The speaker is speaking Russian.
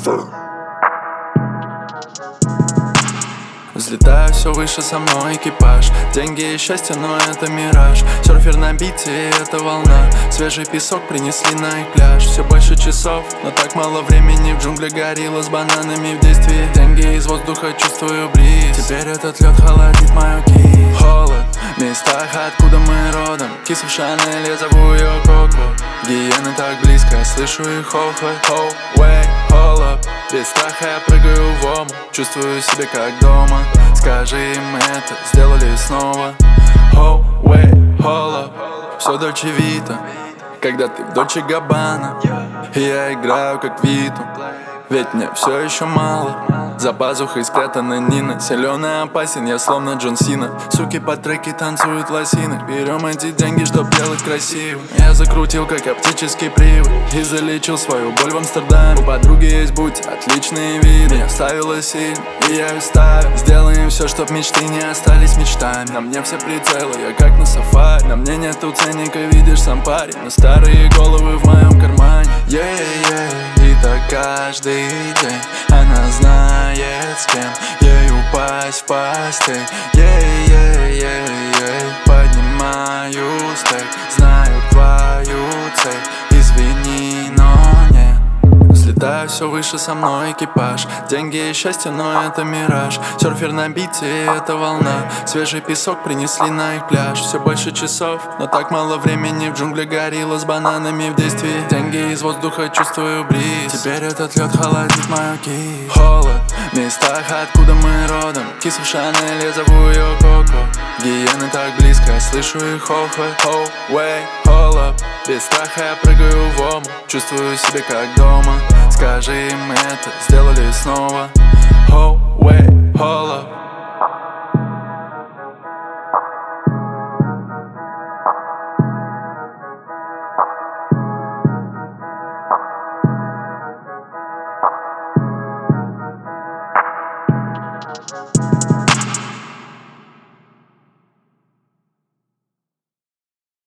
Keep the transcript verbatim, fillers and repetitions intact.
Взлетаю все выше, со мной экипаж. Деньги и счастье, но это мираж. Серфер на бите, это волна. Свежий песок принесли на их пляж. Все больше часов, но так мало времени. В джунглях горилла с бананами в действии. Деньги из воздуха, чувствую бриз. Теперь этот лед холодит мою кисть. Холод в местах, откуда мы родом. Киса в Шанель, я зову ее Коко. Гиены так близко, я слышу их хохот. Ho, way, hold up. Без страха я прыгаю в омут. Чувствую себя как дома. Скажи им это, сделали снова. Ho, way, hold up. Все Дольче Вита, когда ты в Дольче Габбана. И я играю как Виту, ведь мне все еще мало. За пазухой спрятана Нина. Силен и опасен, я словно Джон Сина. Суки по треке танцуют лосины. Берем эти деньги, чтоб делать красиво. Я закрутил как оптический привод и залечил свою боль в Амстердаме. У подруги есть будь, отличные виды. Меня вставила сильно, и я ее ставил. Сделаем все, чтоб мечты не остались мечтами. На мне все прицелы, я как на сафари. На мне нету ценника, видишь сам парень. Но старые головы в моем кармане. Yeah-yeah, и так каждый день. Она знает, с кем ей упасть в постель. Yeah-yeah-yeah-yeah. Поднимаю стек, знаю твою цель. Извини, но нет. Взлетаю все выше, со мной экипаж. Деньги и счастье, но это мираж. Серфер на бите, это волна. Свежий песок принесли на их пляж. Все больше часов, но так мало времени. В джунглях горилла с бананами в действии. Деньги из воздуха, чувствую бриз. Теперь этот лед холодит мою кисть. Холод в местах, откуда мы родом. Киса в Шанель, я зову ее Коко. Гиены так близко, я слышу их хохот. Ho, way, hold up. Без страха я прыгаю в омут. Чувствую себя как дома. Скажи им это, сделали снова. Ho, way, hold up.